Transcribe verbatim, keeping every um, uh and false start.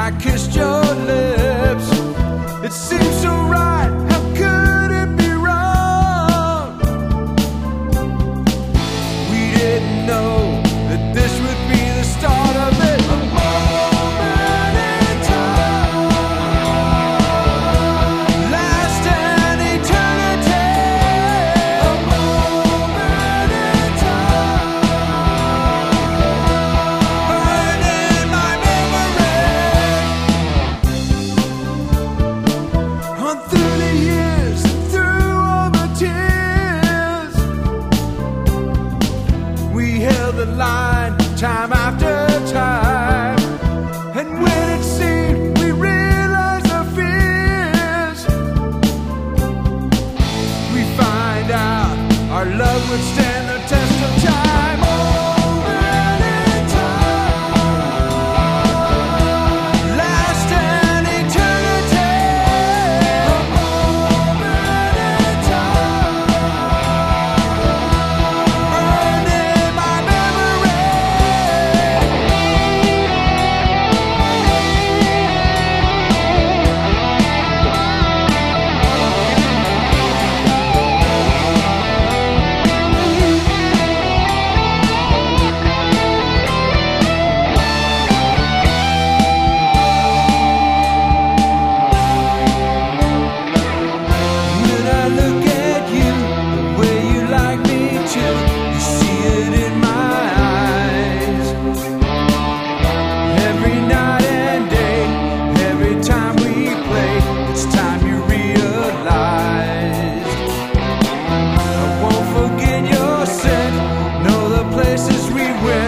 I kissed your lips. It seems so right. How could it be wrong? We didn't know that this would be the start of it. A moment in time, last an eternity. A moment in time, burned in my memory. On through the years, through all the tears, we held the line time after time. And when it seemed we realized our fears, we find out our love would stand the test of time. Moment in time, last an eternity. A moment in time, burned in my memory. When I look at you, the way you like me too, you see it in my eyes. Every night and day, every time we play, it's time you realize. I won't forget your scent, know the places we went.